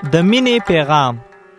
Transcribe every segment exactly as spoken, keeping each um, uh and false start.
د مینې پیغام.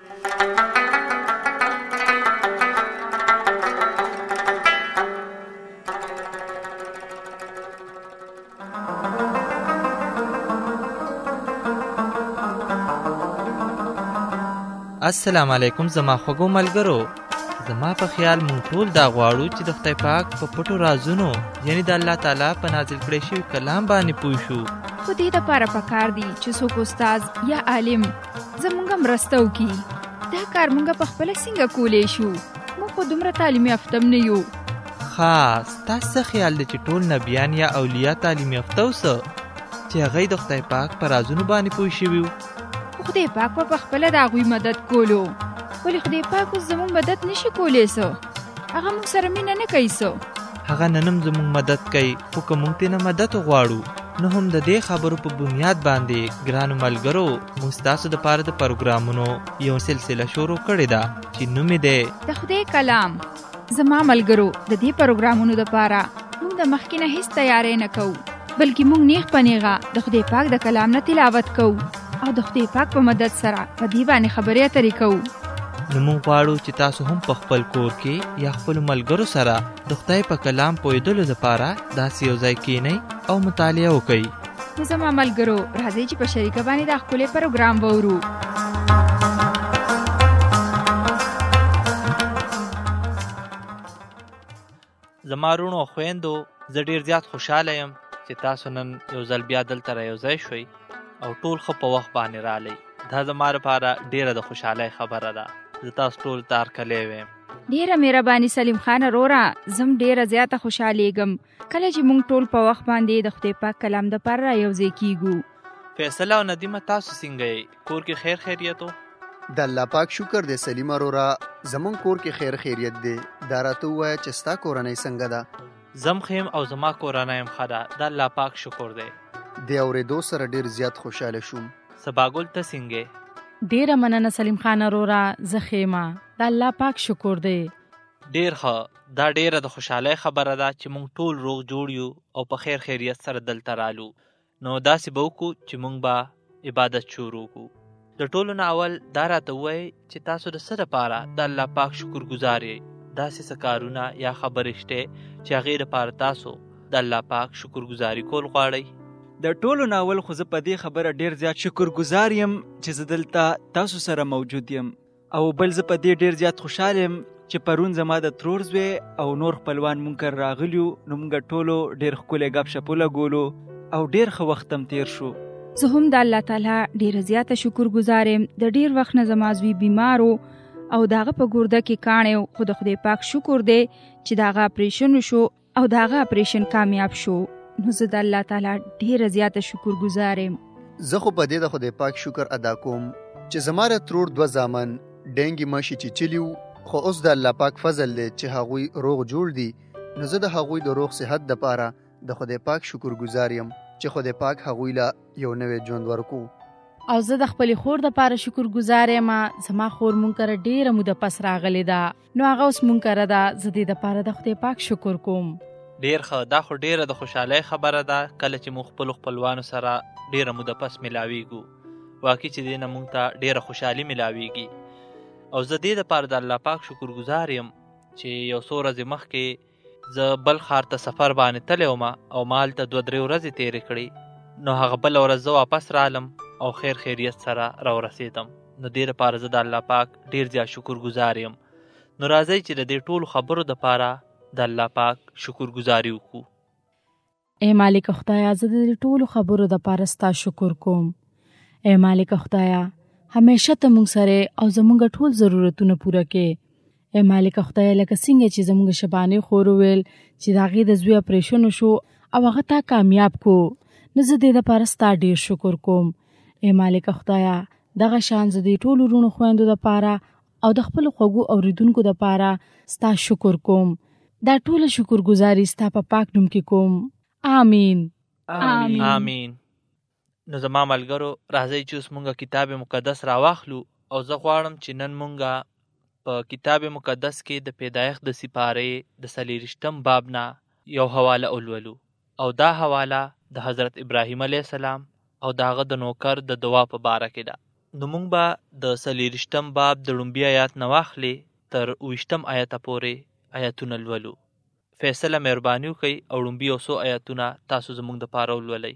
السلام علیکم زما خوږو ملګرو. زما په خیال مونږ ټول دا غواړو چې د خدای پاک په پټو رازونو یعنی د الله تعالی په نازل کړی شوي کلام باندې پوه شو. خو دې دپاره پکار دي چې څوک استاد یا عالم زمونږ مرسته وکړي. دا کار مونږ په خپله څنګه کولی شو؟ مونږ خو دومره تعلیم یافته هم نه یو. خاص ستاسو څه خیال دی چې ټول نبیان یا اولیا تعلیم یافته اوسه چې هغوی د خدای پاک په رازونو باندې پوه شوي وو؟ خدای پاک په خپله د هغوی مدد کولو، ولې خدای پاک اوس زموږ مدد نشي کولی څه؟ هغه موږ سره مینه نه کوي څه؟ هغه نن هم زموږ مدد کوي، خو که موږ ترې نه مدد وغواړو نو هم د دې خبرو په بنیاد باندې ګرانو ملګرو موږ ستاسو دپاره د پروګرامونو یو سلسله شروع کړې ده چې نوم یې دی د خدای کلام. زما ملګرو د دې پروګرامونو دپاره موږ د مخکې نه هیڅ تیاری نه کوو، بلکې موږ نیغ په نیغه د خدای پاک د کلام نه تلاوت کوو او د خدای پاک په مدد سره په دې باندې خبرې اترې کوو. نو موږ غواړو چې تاسو هم په خپل کور کې یا خپلو ملګرو سره د خدای په کلام پوهېدلو دپاره داسې یو ځای کښېنئ او مطالعه وکئ. نو زما ملګرو راځئ چې په شریکه باندې دا ښکلی پروګرام واورو. زما وروڼو او خویندو زه ډېر زیات خوشحاله یم چې تاسو نن یو ځل بیا دلته را یو ځای شوئ او ټول ښه په وخت باندې رالی. دا زما لپاره ډېره د خوشحالۍ خبره ده. زه تاسو ټول ته هرکلی ویم. ډېره مهرباني سلیم خان وروره، زم ډېره زیاته خوشحالېږم کله چې موږ ټول په وخت باندې د خدای پاک کلام دپاره را یو ځای کېږو. فیصله او ندیمه تاسو څنګه یې؟ کور کې خیر خیریت و؟ د الله پاک شکر دی سلیم وروره، زمونږ کور کې خیر خیریت دی. دا راته ووایه چې ستا کورنۍ څنګه ده؟ زم ښه یم او زما کورنۍ هم ښه ده، د الله پاک شکر دی. د اورېدو سره ډېر زیات خوشحاله شوم. سباګل ته څنګه؟ ډېره مننه سلیم خان وروره، زه ښه یم، د الله پاک شکر دی. ډېر ښه. دا ډېره د خوشحالۍ خبره ده چې موږ ټول روغ جوړ یو او په خیر خیریت سره دلته رالو. نو داسې به وکړو چې موږ به عبادت شروع کړو. د ټولو نه اول دا راته ووایئ چې تاسو د څه دپاره د الله پاک شکر ګزار یئ؟ داسې څه کارونه یا خبرې شته چې هغې دپاره تاسو د الله پاک شکر گزاري کول غواړئ؟ د ټولو نه اول خو زه په دې خبره ډېر زیات شکر ګزار یم چې زه دلته تاسو سره موجود یم، او بل زه په دې ډېر زیات خوشحال یم چې پرون زما د ترور زوی او نور خپلوان مونږ کره راغلي وو، نو مونږ ټولو ډېر ښکلی ګپ شپ ولګولو او ډېر ښه وخت هم تېر شو. زه هم د الله تعالی ډېره زیاته شکر ګزار یم. د ډېر وخت نه زما زوی بیمار و او د هغه په ګرده کې کاڼی و، خو د خدای پاک شکر دی چې د هغه اپریشن وشو او د هغه اپریشن کامیاب شو. نو زه د الله تعالی ډېره زیاته شکر گزار یم. زه خو په دې د خدای پاک شکر ادا کوم چې زما د ترور دوه زامن ډینګي ماشي چیچلي وو، خو اوس د الله پاک فضل دی چې هغوی روغ جوړ دي. نو زه د هغوی د روغ صحت دپاره د خدای پاک شکر گزار یم چې خدای پاک هغوی له یو نوی ژوند ورکو. او زه د خپلې خور دپاره شکر ګزار یم. زما خور مونږ کره ډېره موده پس راغلې ده، نو هغه اوس مونږ کره ده. زه دې دپاره د خدای پاک شکر کوم. ډېر ښه. دا خو ډېره د خوشحالۍ خبره ده کله چې موږ خپلو خپلوانو سره ډېره موده پس ملاویږو. واقعي چې دې نه موږ ته ډېره خوشحالي ملاویږي. او زه دې دپاره د الله پاک شکر ګزار یم چې یو څو ورځې مخکې زه بل ښار ته سفر باندې تللی وم او ما هلته دوه درې ورځې تېرې کړې. نو هغه بله ورځ زه واپس رالم او خیر خیریت سره راورسېدم. نو دې دپاره زه د الله پاک ډېر زیات شکر ګزار یم. نو راځئ چې د دې ټولو خبرو دپاره د الله پاک شکر گزاري وکړو. ای مالک خدایا، زه د دې ټولو خبرو دپاره ستا شکر کوم. ای مالک خدایا، همیشه ته موږ سره او زموږ ټول ضرورتونه پوره کې. ای مالک خدایا، لکه څنګه چې زموږ شبانې خور وویل چې د هغې د زوی اپریشن وشو او هغه تا کامیاب کو، نو زه دې دپاره ستا ډېر شکر کوم. ای مالک خدایا، دغه شان زه د ټولو وروڼو خویندو دپاره او د خپلو خوږو اورېدونکو دپاره ستا شکر کوم. دا ټوله شکر گزاري ستا په پاک نوم کې کوم. آمین. آمین. آمین. نو زما ملګرو راځئ چې اوس مونږ کتاب مقدس راواخلو او زه غواړم چې نن مونږ په کتاب مقدس کې د پیدایښت د سپارې د څلېرویشتم باب نه یو حواله ولولو، او دا حواله د حضرت ابراهیم علیه السلام او د هغه د نوکر د دعا په باره کې ده. نو موږ به د څلېرویشتم باب د لومبي آیات نه واخلې تر اوویشتم آیته پورې آیاتونه لولو. فیصله مهرباني وکړئ او لومبي یو څو آیاتونه تاسو زموږ دپاره ولولئ.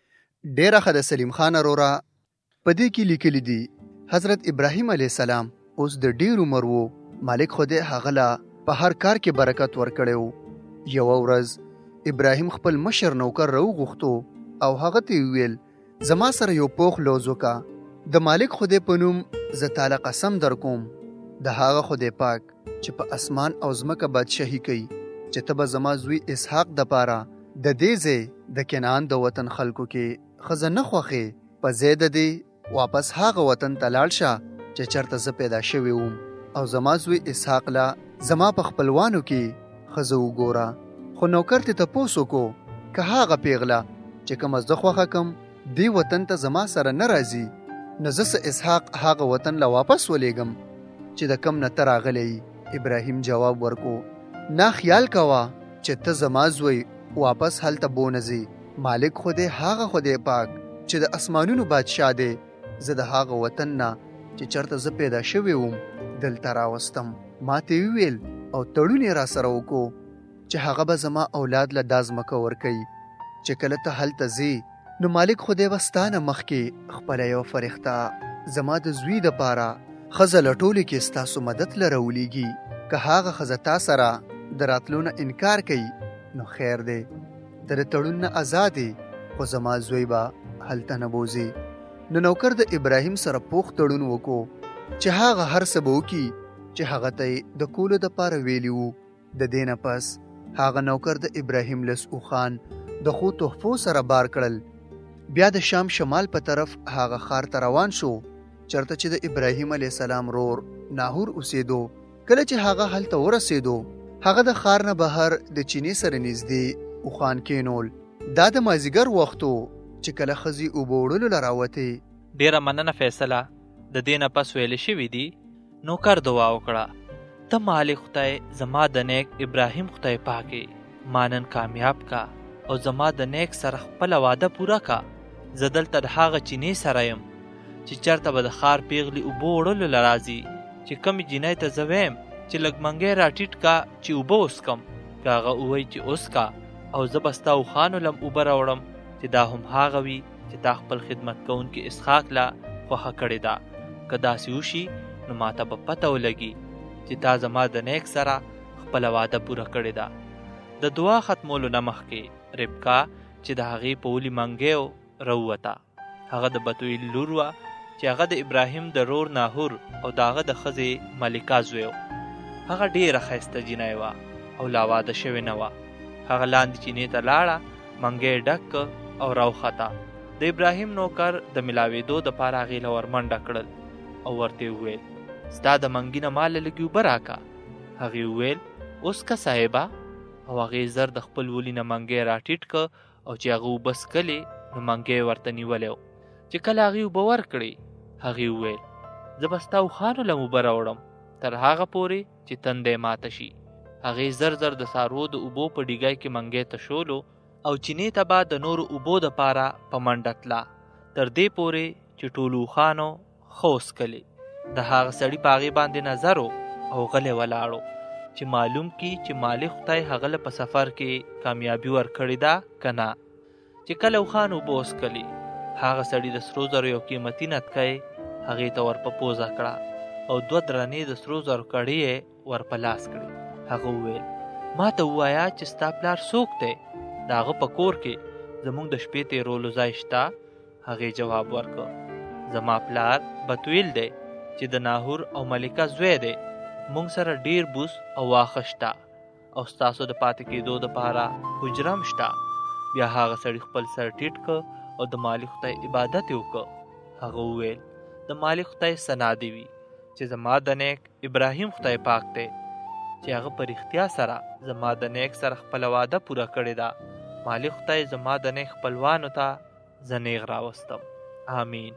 ډېره ښه د سلیم خان وروره، په دې کې لیکلي دي حضرت ابراهیم علیه السلام اوس د ډېر عمر وو، مالک خدای هغه له په هر کار کې برکت ورکړی و. یوه ورځ ابراهیم خپل مشر نوکر راوغوښتو او هغه ته یې ویل زما سره یو پوخ لوز وکړه، د مالک خدای په نوم زه تاله قسم در کوم، د هغه خدای پاک چې په اسمان او ځمکه بادشاهي کوي، چې ته به زما زوی اسحاق دپاره د دې ځای د کنعان د وطن خلکو کې ښځه نه خوښې، په ځای د دې واپس هغه وطن ته لاړ شه چې چېرته زه پیدا شوی وم، او زما زوی اسحاق له زما په خپلوانو کې ښځه وګوره. خو نوکر ته تپوس وکړو که هغه پیغله چې کومه زه خوښه کم دې وطن ته زما سره نه راځي، نو زه څه اسحاق هغه وطن له واپس ولیږم چې د کم نه ته راغلی. ابراهیم جواب ورکړو نه خیال کوه چې ته زما زوی واپس هلته بونځي، مالک خدای هغه خدای پاک چې د اسمانونو بادشاه دی، زه د هغه وطن نه چې چېرته زه پیدا شوی وم دلته راوستم. ما ته یې وویل او تړون یې را سره وکړو چې هغه به زما اولاد له دا ځمکه ورکوي، چې کله ته هلته ځې نو مالک خدای به ستا نه مخکې خپله یوه فرښته زما د زوی دپاره ښځه لټولو کې ستاسو مدد له راولیږي، که هغه ښځه تا سره د راتلو نه انکار کوي نو خیر دی، ته د تړون نه ازاد یې، خو زما زوی به هلته نه بوځي. نو نوکر د ابراهیم سره پوخ تړون وکړو چې هغه هر څه به وکړي چې هغه ته یې د کولو دپاره ویلي وو. د دې نه پس هغه نوکر د ابراهیم لس اوښان د ښو تحفو سره بار کړل، بیا د شام شمال په طرف هغه ښار ته روان شو چېرته چې د ابراهیم علیه السلام رور ناهور اوسېدو. کله چې هغه هلته ورسېدو هغه د ښار نه بهر د چینې سره نږدې اوښان کېنول. دا د مازدیګر وخت و چې کله ښځې اوبه وړلو له راوتې. ډېره مننه فیصله، د دې نه پس ویلې شوي دي. نوکر دعا وکړه ته مالک خدای زما د نیک ابراهیم خدای پاکې ما نن کامیاب کا او زما د نیک سره خپله واده پوره کا. زه دلته د هغه چینې سره یم چې چېرته به د ښار پیغلې اوبه وړلو له راځي، چې کومې جینۍ ته زه ویم چې لږ منګی را ټیټ کا چې اوبه وڅکم، که هغه ووایي چې وڅکه او زه به ستا اوښانو لم اوبه راوړم، چې دا هم هغه وي چې تا خپل خدمت کوونکي اسحاق له خوښه کړې ده. که داسې وشي نو ماته به پته ولګي چې تا زما د نیک سره خپله واده پوره کړې ده. د دعا ختمولو نه مخکې ربکا چې د هغې په ولي منګیو راووته، هغه د بتویل لور وه چې هغه د ابراهیم د رور ناهور او د هغه د ښځې ملکه زوی و. هغه ډېره ښایسته جینۍ وه او لا واده شوې نه وه. هغه لاندې چینې ته لاړه، منګی ډک او راوخته. د ابراهیم نوکر د ملاوېدو دپاره هغې له ورمنډه کړل او ورته یې وویل ستا د منګي نه ماله لږې اوبه راکه. هغې وویل اوس که صاحبه، او هغې زر د خپل ولي نه منګی را ټیټ که او چې هغه اوبه څکلې نو منګی ورته نیولی و. چې کله هغې اوبه ورکړې هغې وویل زه به ستا اوښانو له اوبه راوړم تر هغه پورې چې تندی ماته شي. هغې زر زر د څاروو د اوبو په ډیګی کې منګی ته شولو او چینې ته به د نورو اوبو دپاره په منډه تله، تر دې پورې چې ټولو اوښانو ښه وڅکلې. د هغه سړي په هغې باندې نظر او غلی ولاړو چې معلوم کی چې مالک خدای هغه له په سفر کې کامیابي ورکړې ده که نه. چې کله اوښان اوبه وڅکلې هغه سړي د سرو زرو یو قیمتي نتکۍ هغې ته ور په پوزه کړه او دوه درنې د سرو زرو کړۍ یې ور په لاس کړې. هغه وویل ما ته ووایه چې ستا پلار څوک دی؟ د هغه په کور کې زموږ د شپې تېرولو ځای شته؟ هغې جواب ورکړ زما پلار بتویل دی چې د ناهور او ملکه زوی دی. موږ سره ډیر بوس او واښه شته او ستاسو د پاتې کېدو دپاره حجره هم شته. بیا هغه سړي خپل سر ټیټ کړ او د مالک خدای عبادت یې وکړ. هغه وویل د مالک خدای ثنا دې وي چې زما د نیک ابراهیم خدای پاک دی چې هغه په رښتیا سره زما د نیک سره خپله واده پوره کړې ده. مالک خدای زما د نیک خپلوانو ته زه نیغ راوستم. آمین.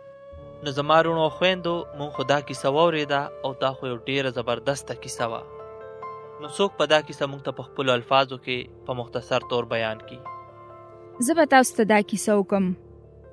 نو زما وروڼو او خویندو مونږ خو دا کیسه واورېده او دا خو یو ډېره زبردسته کیسه وه. نو څوک په دا کیسه مونږ ته په خپلو الفاظو کې په مختصر طور بیان کړي؟ زه به تاسو ته دا کیسه وکم.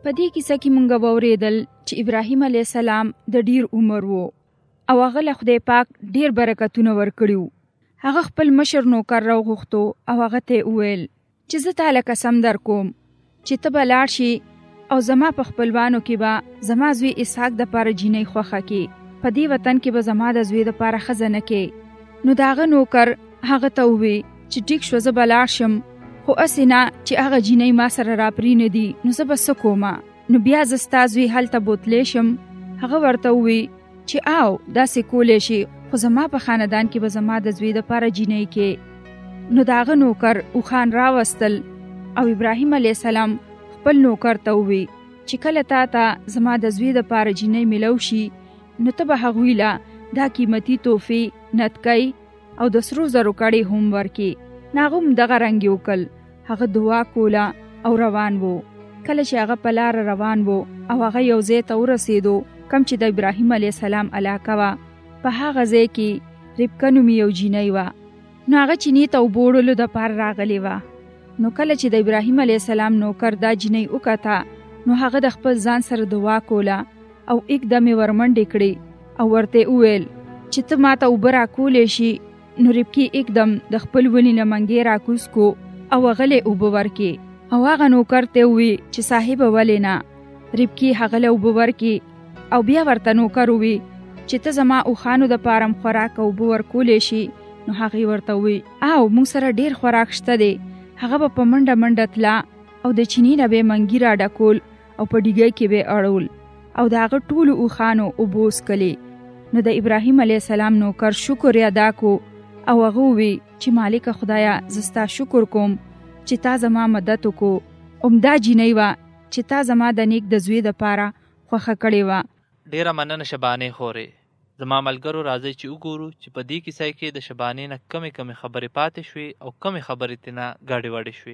په دې کیسه کې مونږ واورېدل چې ابراهیم علیه السلام د ډیر عمر وو او هغه له خدای پاک ډیر برکتونه ورکړي. هغه خپل مشر نوکر راوغوښتو او هغه ته وویل چې زه تاله قسم در کوم چې ته به لاړ شي او زما په خپلوانو کې به زما زوی اسحاق دپاره جینۍ خوښه کړي، په دې وطن کې به زما د زوی دپاره ښځه نه کړي. نو د هغه نوکر هغه ته ووی چې ټیک شو زه به لاړ شم، خو هسې نه چې هغه جینۍ ما سره راپرې نه دي نو زه به څه کومه؟ نو بیا زه ستا زوی هلته بوتلی شم. هغه ورته ووی چې آو داسې کولی شي، خو زما په خاندان کې به زما د زوی دپاره جینۍ کې. نو د هغه نوکر اوښان راوستل او ابراهیم علیه السلام خپل نوکر ته ووی چې کله تا ته زما د زوی دپاره جینۍ میلو شي نو ته به هغوی له دا قیمتي تحفې نتکۍ او د سرو زرو کړۍ هم ورکړي. نو هغه هم دغه رنګ یې وکړل، هغه دعا کوله او روان وو. کله چې هغه په لاره روان وو او هغه یو ځای ته ورسېدو کم چې د ابراهیم علیه السلام علاقه وه، په هغه ځای کې ربکه نومې یو جینۍ وه. نو هغه چینې ته اوبه وړلو دپاره راغلې وه. نو کله چې د ابراهیم علیه السلام نوکر دا جینۍ وکته نو هغه د خپل ځان سره دعا کوله او اکدم یې ورمنډې کړې او ورته وویل چې ته ما ته اوبه راکولی شي. نو ربکې اکدم د خپل ونې نه منګی راکوز کو او هغه له اوبه ورکې او هغه نوکر ته ووی چې صاحب ولې نه؟ ربکې هغه له اوبه ورکې او بیا ورته نوکر ووی چې ته زما اوښانو دپاره م خوراک او اوبه ورکولی شي. نو هغې ورته ووی او موږ سره ډېر خوراک شته دی. هغه به په منډه منډه تله او د چینې نه به یې منګي را ډکول او په ډیګۍ کې به یې اړول او د هغه ټولو اوښانو اوبه وڅکلې. نو د ابراهیم علیه السلام نوکر شکر یې ادا کو او هغه ووی چې مالکه خدایه زه ستا شکر کوم چې تا زما مدد وکړو. عمده جینۍ وه چې تا زما د نیک د زوی دپاره خوښه کړې وه. ډیره مننه شبانې خورې. زما ملګرو راځئ چې وګورو چې په دې کیسه کې د شبانې نه کمې کمې خبرې پاتې شوې او کمې خبرې ترې نه ګډې وډې شوې.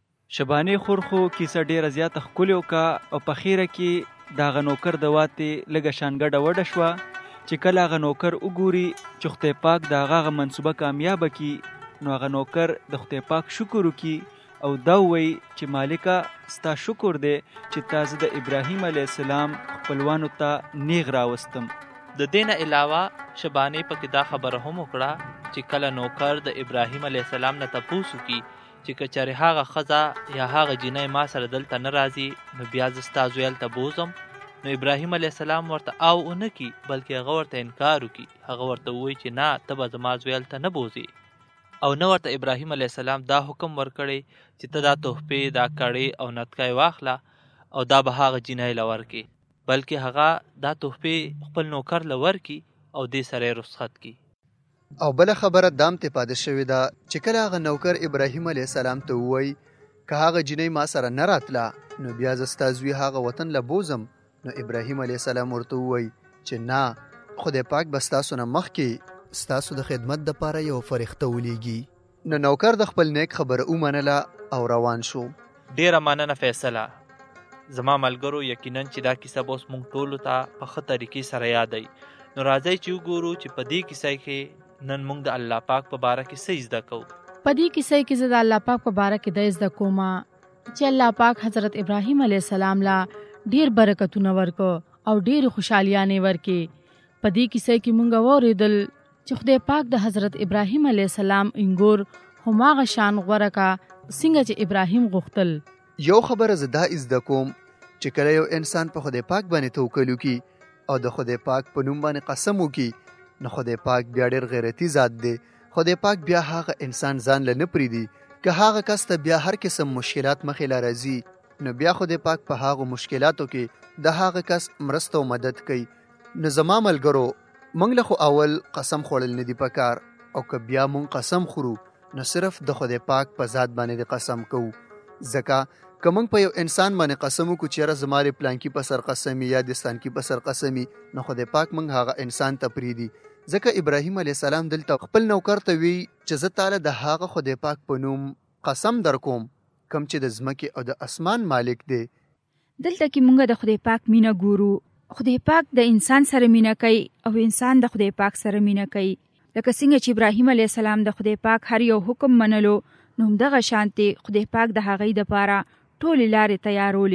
شبانې خور خو کیسه ډیره زیاته ښکلې وکړه او په خیره کې د هغه نوکر د واتې لږه شان ګډه وډه شوه چې کله هغه نوکر وګوري چې خدای پاک د هغه منصوبه کامیابه کړي نو هغه نوکر د خدای پاک شکر وکړي او دا وایي چې مالکه ستا شکر دی چې تا زه د ابراهیم علیه السلام خپلوانو ته نیغ راوستم. د دې نه علاوه شبانې پکې دا خبره هم وکړه چې کله نوکر د ابراهیم علیه السلام نه تپوس وکړي چې که چېرې هغه ښځه یا هغه جینۍ ما سره دلته نه راځي نو بیا زه ستا زوی هلته بوځم، نو ابراهیم علیه السلام ورته او ونه کړي بلکې هغه ورته انکار وکړي. هغه ورته ووایي چې نه ته به زما زوی هلته نه بوځې او نه ورته ابراهیم علیه السلام دا حکم ورکړی چې ته دا تحفې دا کړۍ او نتکۍ واخله او دا به هغه جینۍ له ورکړي، بلکې هغه دا تحفې خپل نوکر له ورکړي او دې سره یې رخصت کړي. او بله خبره دام ته پاتې شوې ده چې کله هغه نوکر ابراهیم علیه السلام ته ووایي که هغه جینۍ ما سره نه راتله نو بیا زه ستا زوی هغه وطن له بوځم، نو ابراهیم علیه السلام ورته ووایي چې نه خدای پاک به ستاسو نه مخکې ستاسو د خدمت دپاره یو فرښته ولیږي. نو نوکر د خپل نیک خبره ومنله او روان شو. ډیره مننه فیصله. زما ملګرو یقینا چې دا کیسه به اوس موږ ټولو ته په ښه طریقې سره یادوي. نو راځئ چې وګورو چې په دې کیسه کې نن موږ د الله پاک په باره کې څه زده کوو. په دې کیسه کې زه د الله پاک په باره کې دا زده کوم چې الله پاک حضرت ابراهیم علیه السلام لا ډیر برکتونه ورکو او ډیر خوشالیانې ورکې. په دې کیسه کې موږ واورېدل چې خدای پاک د حضرت ابراهیم علیه السلام انګور هماغه شان غوره کا څنګه چې ابراهیم غوښتل. یو خبره زه دا زده کوم چې کله یو انسان په خدای پاک باندې توکل وکړي او د خدای پاک په نوم باندې قسم وکړي نو خدای پاک بیا ډېر غیرتي ذات دی. خدای پاک بیا هغه انسان ځان له نه پرېږدي. که هغه کس ته بیا هر قسم مشکلات مخې له راځي نو بیا خدای پاک په هغو مشکلاتو کې د هغه کس مرسته او مدد کوي. نو زما ملګرو موږ له خو اول قسم خوړل نه دي پکار او که بیا موږ قسم خورو نو صرف د خدای پاک په ذات باندې د قسم کوو. ځکه که موږ په یو انسان باندې قسم وکړو چې یاره زما د پلانکي په سر قسمي یا د ستانکي په سر قسمي نو خدای پاک موږ هغه انسان ته پرېږدي. ځکه ابراهیم علیه السلام دلته خپل نوکر ته وی چې زه تاله د هغه خدای پاک په نوم قسم در کوم کوم چې د ځمکې او د اسمان مالک دی. دلته کې مونږ د خدای پاک مینه ګورو. خدای پاک د انسان سره مینه کوي او انسان د خدای پاک سره مینه کوي. لکه څنګه چې ابراهیم علیه السلام د خدای پاک هر یو حکم منلو نو همدغه شانتې خدای پاک د هغې دپاره ټولې لارې تیارولې.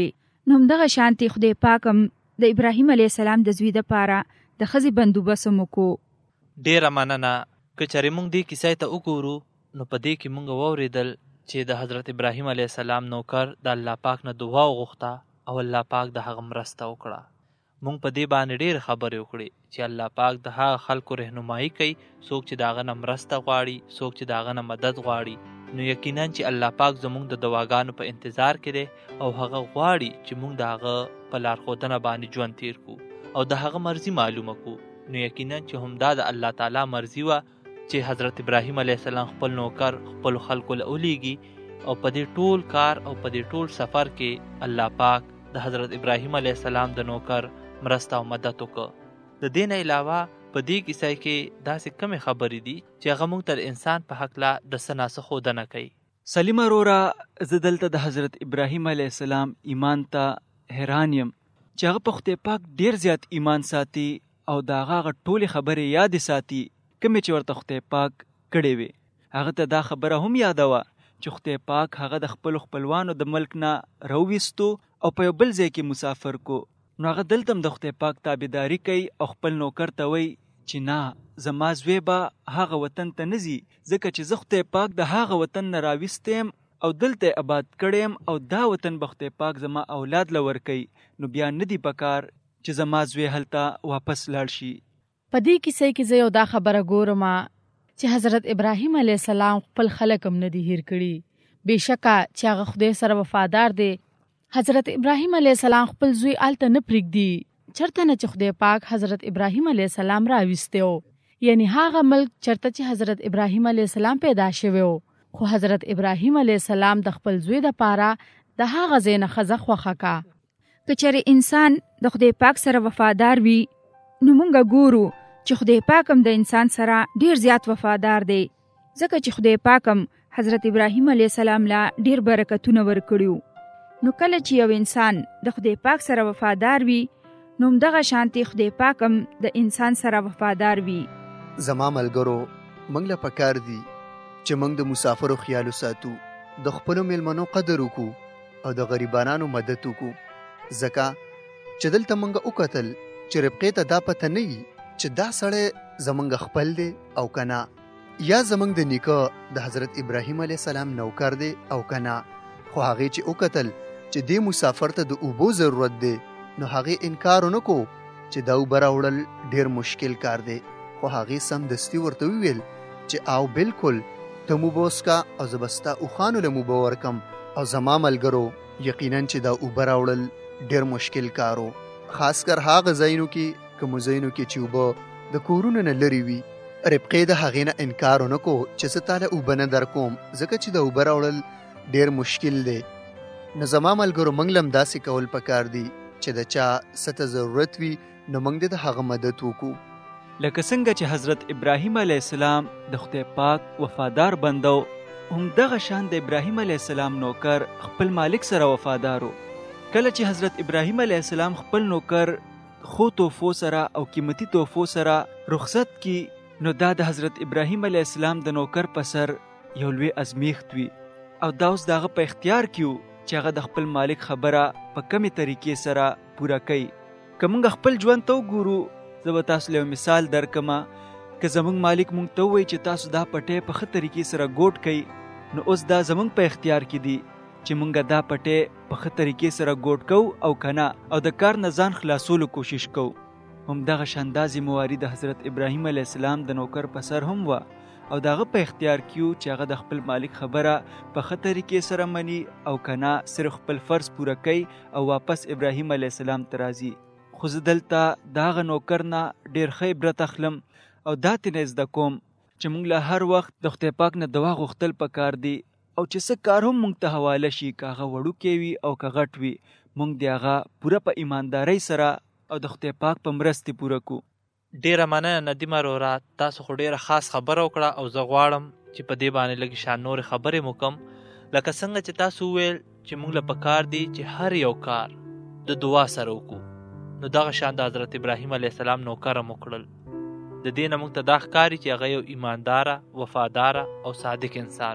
نو همدغه شانتي خدای پاک هم د ابراهیم علیه السلام د زوی دپاره د ښځې بندوبست هم وکړو. ډیره مننه. که چېرې موږ دې کیسې ته وګورو نو په دې کې موږ واورېدل چې د حضرت ابراهیم علیه السلام نوکر د الله پاک نه دعا وغوښته او الله پاک د هغه مرسته وکړه. موږ په دې باندې ډېرې خبرې وکړې چې الله پاک د هغه خلکو رهنمایي کوي څوک چې د هغه نه مرسته غواړي، څوک چې د هغه نه مدد غواړي. نو یقینا چې الله پاک زموږ د دعاګانو په انتظار کې دی او هغه غواړي چې موږ د هغه په لارښودنه باندې ژوند تیر کړو او د هغه مرضي معلومه کړو. نو یقینا چې همدا د الله تعالی مرضي وه چې حضرت ابراهیم علیه السلام خپل نوکر خپلو خلکو له ولیږي او په دې ټول کار او په دې ټول سفر کې الله پاک د حضرت ابراهیم علیه السلام د نوکر مرسته او مدد وکړه. د دې نه علاوه په دې کیسه کې داسې کمې خبرې دي چې هغه موږ ته د انسان په هکله د څه نه څه ښودنه کوي. سلیمه وروره، زه دلته د حضرت ابراهیم علیه السلام ایمان ته حیران یم چې هغه په خدای پاک ډېر زیات ایمان ساتي او د هغه هغه ټولې خبرې یادې ساتي کومې چې ورته خدای پاک کړې وي. هغه ته دا خبره هم یاده وه چې خدای پاک هغه د خپلو خپلوانو د ملک نه راوویستو او په یو بل ځای کې مسافر کو. نو هغه دلته هم د خدای پاک تابعداري کوي او خپل نوکر ته وایي چې نه، زما زوی به هغه وطن ته نه ځي ځکه چې زه خدای پاک د هغه وطن نه راویستی یم او دلته آباد کړی یم او دا وطن به خدای پاک زما اولاد له ورکوي. نو بیا نه دي پکار چې زما زوی هلته واپس لاړ شي. په دې کیسې کې زه یو دا خبره ګورم چې حضرت ابراهیم علیه السلام خپل خلک هم نه دي هیر کړي. بېشکه چې هغه خدای سره وفادار دی. حضرت ابراهیم علیه السلام خپل زوی آلته نه پرېږدي چېرته نه چې خدای پاک حضرت ابراهیم علیه السلام راویستی و، یعنی هغه ملک چېرته چې حضرت ابراهیم علیه السلام پیدا شوی و. خو حضرت ابراهیم علیه السلام د خپل زوی دپاره د هغه ځای نه ښځه خوښه کا. که چېرې انسان د خدای پاک سره وفادار وي نو مونږ ګورو چې خدای پاک هم د انسان سره ډېر زیات وفادار دی ځکه چې خدای پاک هم حضرت ابراهیم علیه السلام لا ډېر برکتونه ورکړي. نو کله چې یو انسان د خدای پاک سره وفادار وي نو همدغه شانتي خدای پاک هم د انسان سره وفادار وي. زما ملګرو، موږ له پکار دي چې موږ د مسافرو خیال وساتو، د خپلو میلمنو قدر وکړو او د غریبانو مدد وکړو ځکه چې دلته موږ وکتل چې ربقې ته دا پته نه وي چې دا سړی زموږ خپل دی او که نه، یا زموږ د نیکه د حضرت ابراهیم علیه السلام نوکر دی او که نه. خو هغې چې وکتل چې دې مسافر ته د اوبو ضرورت دی نو هغې انکار ونه کو چې دا اوبه راوړل ډېر مشکل کار دی. خو هغې سمدستي ورته وویل چې او بالکل ته مو به وڅښه او زه به ستا اوښانو له مو به ورکم. او زما ملګرو، یقینا چې دا اوبه راوړل ډېر مشکل کار و، خاص کر هغه ځایونو کې کومو ځایونو کې چې اوبه د کورونو نه لرې وي. ربقې د هغې نه انکار ونه کو چې زه تاله اوبه نه در کوم ځکه چې د اوبه راوړل ډېر مشکل دی. نو زما ملګرو، موږ لم داسې کول پکار دي چې د چا څه ته ضرورت وي نو موږ د هغه مدد وکړو. لکه څنګه چې حضرت ابراهیم علیه السلام د خدای پاک وفادار بنده و، همدغه شان د ابراهیم علیه السلام نوکر خپل مالک سره وفادار و. کله چې حضرت ابراهیم علیه السلام خپل نوکر خو تحفو سره او قیمتي تحفو سره رخصت کی نو دا د حضرت ابراهیم علیه السلام د نوکر په سر یو لوی ازمیښت وي او دا اوس د هغه په اختیار کې و چې هغه د خپل مالک خبره په کمې طریقې سره پوره کوي. که موږ خپل ژوند ته وګورو، زه به تاسو له یو مثال درکمه. که زموږ مالک موږ ته ووایي چې تاسو دا پټی په ښه طریقې سره ګوټ کوئ نو اوس دا زموږ په اختیار کې دي چې موږ دا پټی په ښه طریقې سره ګوټ کوو او که نه، او د کار نه ځان خلاصولو کوشش کوو. همدغه شان دا ذمهواري د حضرت ابراهیم علیه السلام د نوکر په سر هم وه او د هغه په اختیار کې و چې هغه د خپل مالک خبره په ښه طریقې سره مني او که نه صرف خپل فرض پوره کوي او واپس ابراهیم علیه السلام ته راځي. خو زه دلته د هغه نوکر نه ډېر ښه عبرت اخلم او دا ترې زده کوم چې موږ له هر وخت د خدای پاک نه دعا غوښتل پکار دي او چې څه کار هم موږ ته حواله شي، که هغه وړوکی وي او که غټ وي، موږ د هغه پوره په ایماندارۍ سره او د خدای پاک په مرستې پوره کو. ډیره مننه ندیمه وروره، تاسو خو ډیره خاص خبره وکړه او زه غواړم چې په دې باندې لږ شان نورې خبرې مو کوم. لکه څنګه چې تاسو وویل چې موږ له پکار دي چې هر یو کار د دعا سره وکړو، نو دغه شان د حضرت ابراهیم علیه السلام نوکر هم وکړل. د دې نه موږ ته دا ښکاري چې هغه یو ایمانداره، وفاداره او صادق انسان و.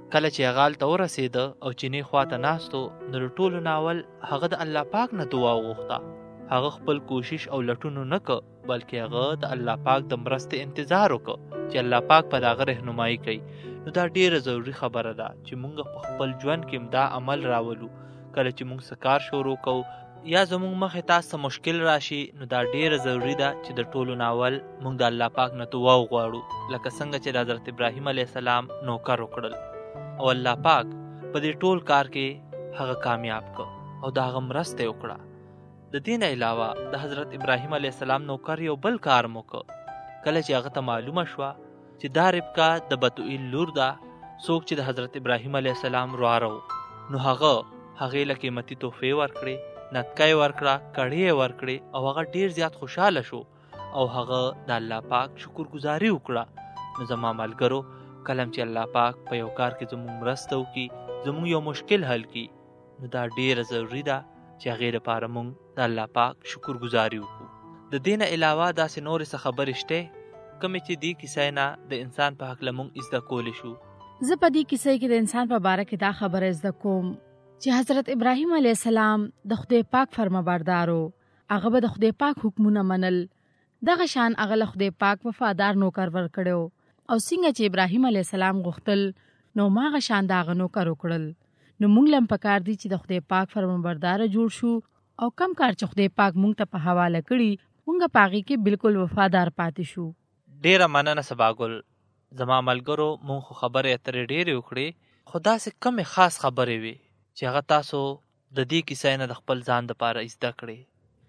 کله چې هغه هلته ورسېده او چینې خواته ناستو نو د ټولو ناول هغه د الله پاک نه دعا وغوښته. هغه خپل کوشش او لټونو نه که بلکې هغه د الله پاک د مرستې انتظار وکړه چې الله پاک په دغه رهنمایي کوي. نو دا ډیره ضروری خبره ده چې موږ په خپل ژوند کې دا عمل راولو. کله چې موږ څه کار شروع کوو یا زموږ مخې ته څه مشکل راشي نو دا ډیره ضروری ده چې د ټولو ناول موږ د الله پاک نه دعا وغواړو، لکه څنګه چې د حضرت ابراهیم علیه السلام نوکر وکړل او الله پاک په دې ټول کار کې هغه کامیاب کړ او د هغه مرسته یې وکړه. د دې نه علاوه د حضرت ابراهیم علیه السلام نوکر یو بل کار مو وکړ. کله چې هغه ته معلومه شوه چې دا ربکا د بتوئیل لور ده، څوک چې د حضرت ابراهیم علیه السلام ورواره و، نو هغه هغې له قیمتي تحفې ورکړې، نتکه یې ورکړه، کړۍ یې ورکړې او هغه ډېر زیات خوشحاله شو او هغه د الله پاک شکرګزاري وکړه. نو زما ملګرو، کله چې الله پاک په یو کار کې زموږ مرسته وکړي، زموږ یو مشکل حل کړي، نو دا ډیره ضروری ده چې هغې لپاره موږ د الله پاک شکرګزاري وکړو. د دې نه علاوه داسې نورې څه خبرې شته کومې چې دې کیسې نه د انسان په هکله موږ زده کولی شو. زه په دې کیسې کې د انسان په باره کې دا خبره زده کوم چې حضرت ابراهیم علیه السلام د خدای پاک فرمانبردار و. هغه به د خدای پاک حکمونه منل. دغه شان هغه له خدای پاک وفادار نوکر ورکړی او څنګه چې ابراهیم علیه السلام غوښتل نو ماغه شان د هغه نوکر وکړل. نو موږ لم پکار دي چې د خدای پاک فرمانبردار جوړ شو او کم کار چې خدای پاک موږ ته په حواله کړي موږ پاغي کې بالکل وفادار پاتې شو. ډیره مننه سباګل. زما ملګرو، موږ خو خبرې اترې ډېرې وکړې، خو داسې کمې خاص خبرې وي چې هغه تاسو د دې کیسې نه د خپل ځان دپاره زده کړئ.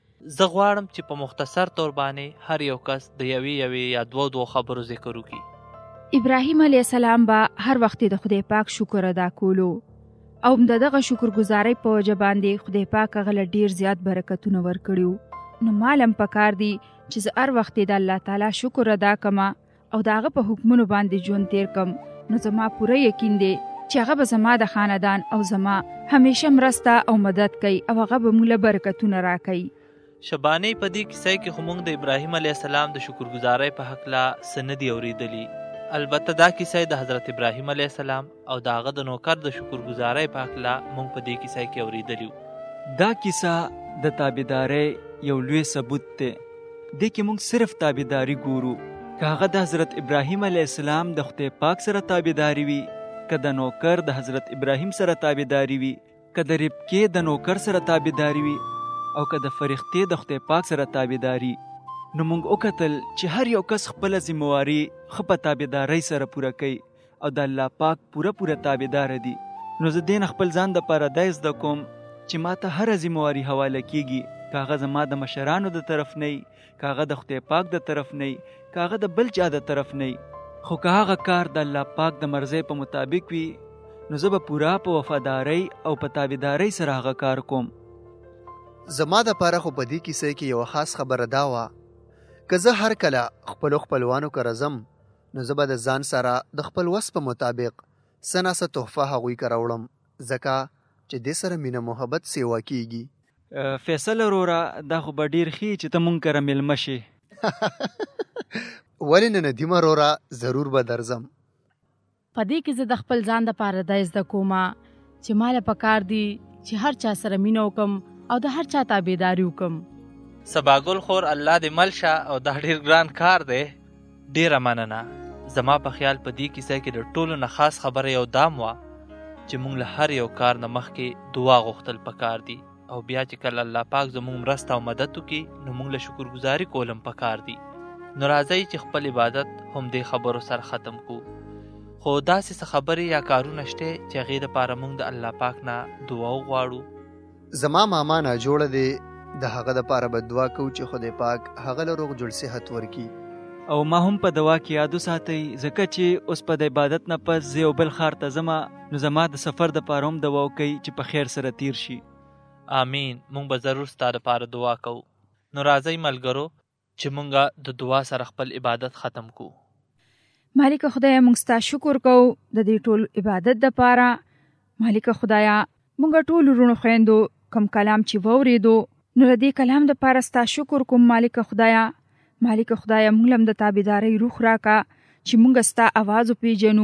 زه غواړم چې په مختصر طور باندې هر یو کس د یوې یوې یا دوو دوو خبرو ذکر وکړي. ابراهیم علیه السلام به هر وخت د خدای پاک شکر ادا کولو او د دغه شکرګزارۍ په وجه باندې خدای پاک هغه له ډیر زیات برکتونه ورکړي. نو مالم پکار دی چې زه هر وخت د الله تعالی شکر ادا کما او دغه په حکمونو باندې ژوند تیر کم. نو زما پوره یقین دی چې هغه به زما د خاندان او زما همیشه مرسته او مدد کوي او هغه به موږ له برکتونه راکوي. شبانې په دې کیسې کې خو موږ د ابراهیم علیه السلام د شکرګزارۍ په هکله څه نه دي اورېدلي. البته دا کیسه د حضرت ابراهیم علیه السلام او د هغه د نوکر د شکرګزارۍ په هکله موږ په دې کیسه کې اورېدلي. دا کیسه د تابعدارۍ یو لوی ثبوت دی. دې کې موږ صرف تابعداري ګورو، که هغه د حضرت ابراهیم علیه السلام د خدای پاک سره تابعداري وي، که د نوکر د حضرت ابراهیم سره تابعداري وي، که د ربکې د نوکر سره تابعداري وي او که د فرښتې د خدای پاک سره تابعداري. نو موږ وکتل چې هر یو کس خپله ذمواري ښه په تابعدارۍ سره پوره کوي او د الله پاک پوره پوره تابعداره دي. نو زه دې نه خپل ځان دپاره دا زده کوم چې ما ته هره ذمواري حواله کیږي، که هغه زما د مشرانو د طرف نه وي، که هغه د خدای پاک د طرف نه وي، که هغه د بل چا د طرف نه وي، خو که هغه کار د الله پاک د مرضۍ په مطابق وي نو زه به پوره په وفادارۍ او په تابعدارۍ سره هغه کار کوم. زما دپاره خو په دې کیسې کې یوه خاص خبره دا وه، که زه هر کله خپلو خپلوانو کره ځم نو زه به د ځان سره د خپل وس په مطابق څه نه څه تحفه هغوی کره وړم، ځکه چې دې سره مینه محبت سیوا کیږي. فیصل وروره، دا خو به ډېر ښي چې ته مونږ کره میلمه شې. ولې نه ندیم وروره، ضرور به درځم. په دې کې زه د خپل ځان دپاره دا زده کومه چې ماله پکار دی چې هر چا سره مینه وکم او د هر چا تابعداري وکم. سباګل خور، الله دې مل شه او دا ډېر ګران کار دی. ډېره مننه. زما په خیال په دې کیسه کې د ټولو نه خاص خبره یو دام وه چې موږ له هر یو کار نه مخکې دعا غوښتل پکار دي او بیا چې کله الله پاک زموږ مرسته او مدد وکړي نو موږ له شکرګزاري کولم پکار دي. نو راځئ چې خپل عبادت هم دې خبرو سره ختم کړو. خو داسې څه خبرې یا کارونه شته چې هغې دپاره موږ د الله پاک نه دعا وغواړو. زما ماما ناجوړه دی، د هغه دپاره به دعا کوو چې خدای پاک هغه له روغ جوړ صحت ورکړي. او ما هم په دعا کې یاد وساتئ، ځکه چې اوس په د عبادت نه پس زه یو بل ښار ته ځمه، نو زما د سفر دپاره هم دعا وکئ چې په خیر سره تیر شي. آمین. موږ به ضرور ستا دپاره دعا کوو. نو راځئ ملګرو چې موږ د دعا سره خپل عبادت ختم کوو. مالک خدایا، موږ ستا شکر کوو د دې ټول عبادت دپاره. مالک خدایا، موږ ټول وروڼو خویندو کم کلام چې واورېدو نو د دې کلام دپاره ستا شکر کوم. مالک خدایا، مالک خدایا، موږ هم د تابعدارۍ روح راکا چې موږ ستا اواز وپېژنو،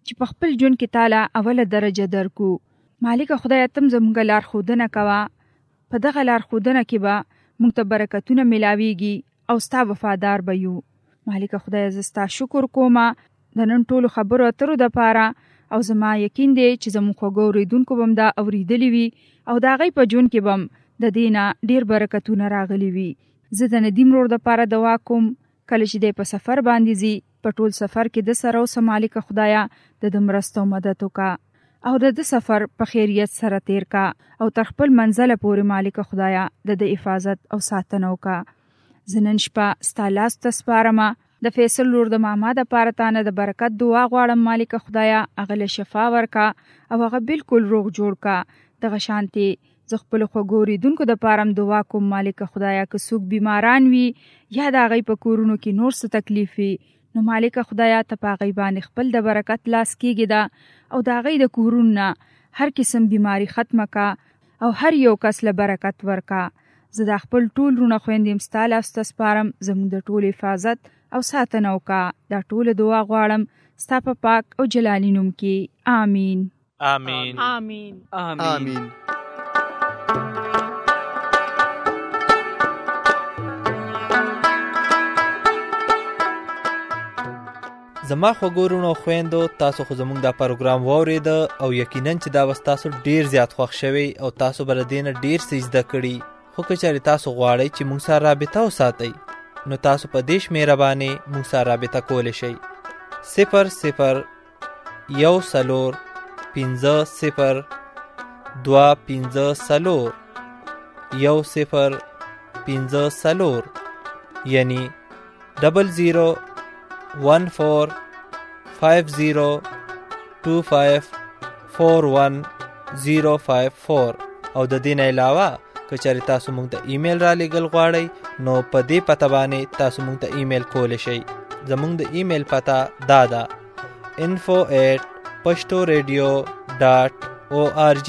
چې په خپل ژوند کې تعالی اوله درجه درکو. مالک خدای تم زموږ لار خودنه کوا. په دغه لار خودنه کې به موږ ته برکتونه ملاويږي او ستا وفادار به یو. مالک خدای زستا شکر کوم د نن ټولو خبرو اترو د پاره او زما یقین دی چې زموږ خوږو اوریدونکو بم دا اوریدلی وي او د هغوی په ژوند کې بم د دې نه ډېر برکتونه راغلي وي. زه د ندیم ورور دپاره دعا کوم کله چې دی په سفر باندې ځي په ټول سفر کې د سره اوسه مالک خدایا د د مرستو مدد وکړه او د د سفر په خیریت سره تیر کا او تر خپل منزله پورې مالک خدایا د د حفاظت او ساتنه وکړه. زه نن شپه ستا لاس ته سپارم. د فیصل لور د ماما د پاره تانه د برکت دعا غواړم مالک خدایا هغه له شفا ورکا او هغه بالکل روغ جوړ کا. دغه شانتي زه خپل خوږو اوریدونکو د پاره دعا کوم مالک خدایا که څوک بیماران وي یا د هغوی په کورونو کې نور څه تکلیف وي نو مالک خدایا ته په هغوی باندې خپل د برکت لاس کېږي ده او د هغوی د کورونو نه هر قسم بیماری ختمه کا او هر یو کس له برکت ورکا. زه د خپل ټول رونه خویندې ستا لاس ته سپارم. زموږ د ټول حفاظت او ساتنه وکړه. دا ټول دعا غواړم ستا په پاک او جلالي نوم کې. آمین. آمین. آمین. آمین. زما خوګورونو خويندو تاسو خو زموږ دا پروګرام واورید او یقینا چې دا وستاسو ډیر زیات خوښ شوی او تاسو بر دینه ډیر څه زده کړی. خو که چېرې تاسو غواړئ چې موږ سره رابطه وساتئ نو تاسو په دیش مهرباني موږ سره رابطه کولی شئ. صفر صفر یو څلور پنځه صفر دوه پنځه څلور یو صفر پنځه څلور یعنی ډبل زیرو ون فور فایو زیرو ټو فایو فور ون زیرو فایو فور. او د دې نه علاوه که چېرې تاسو موږ ته ایمیل را لیږل غواړئ نو په دې پته باندې تاسو موږ ته ایمیل کولی شئ. زموږ د ایمیل پته دا ده info at pashto radio dot org.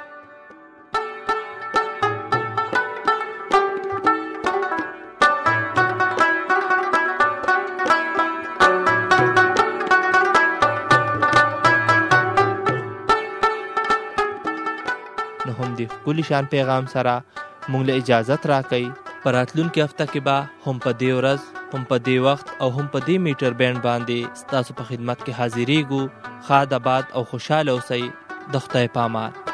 نو هم دی کلی شان پیغام سره مونږ له اجازت راکئ. پر راتلونکي هفته کې به هم په دې ورځ هم په دې وخت او هم په دې میټر بینډ باندې ستاسو په خدمت کې حاضرېږو. ښاد آباد او خوشحاله اوسئ. د خدای په امان.